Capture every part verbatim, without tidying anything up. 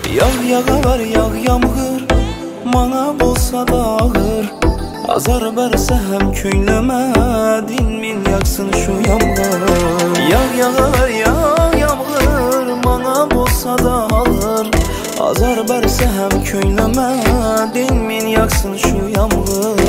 Yağ yağar yağ yağmur, mana bolsa da ağır. Azar bərsə həm köynəmə, dinmin yaksın şu yağmur. Yağ yağar yağ yağmur, mana bolsa da ağır. Azar bərsə həm köynəmə, dinmin yaksın şu yağmur.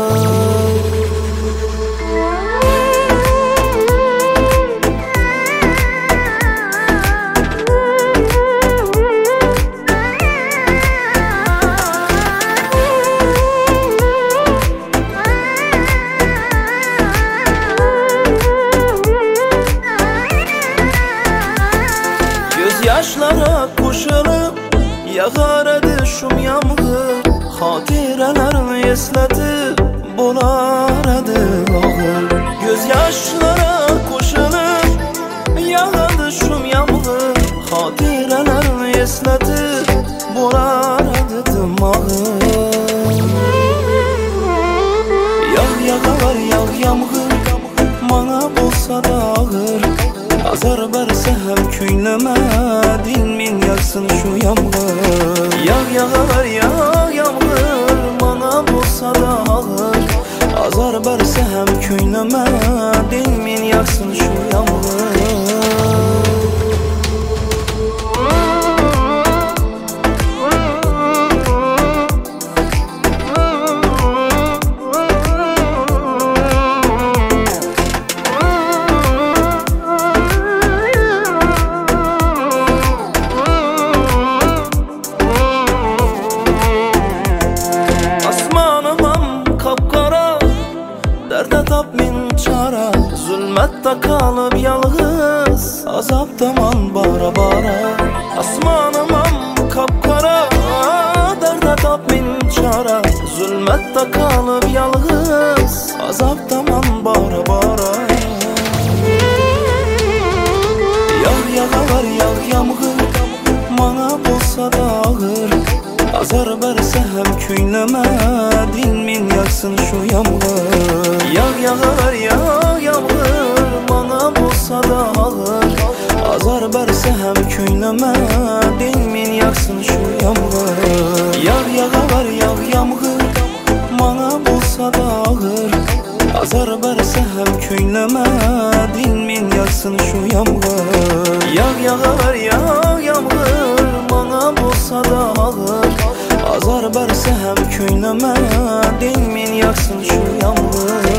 Yaşlara koşulup yağar şum yağmur. Hatirelerini esletip bolar ağır. Göz yaşlara koşulup yağar şum yağmur. Hatirelerini esletip bolar ağır. Yağ yağar yağ yağmur, mana bolsa da ağır. Azar bərsə həm köynəmə, dinmin yaksın şu yağmur. Yağ yağar yağ yağmur, mana bolsa da ağır. Azar bərsə həm köynəmə, dinmin yaksın şu yağmur. Dərdə tap min çara, zülmətdə qalıb yalğız, azabdaman bara bara. Asmanımam kapkara, dərdə tap min çara, zülmətdə qalıb yalğız, azabdaman bara bara. Yağ yağar yağ yağmur, mana bolsa da ağır. Azar bərsə həm köynəmə, dinmin yaksın şu yağmur. Yağ yağar yağ yağmur, mana bolsa da ağır. Azar bərsə həm köynəmə, dinmin yaksın şu yağmur. Yağ yağar yağ yağmur, mana bolsa da ağır. Azar bərsə həm köynəmə, dinmin yaksın şu yağmur. Yağ yağar yağ yağmur, mana bolsa da ağır. Azar bərsə həm köynəmə, dinmin yaksın şu yağmur.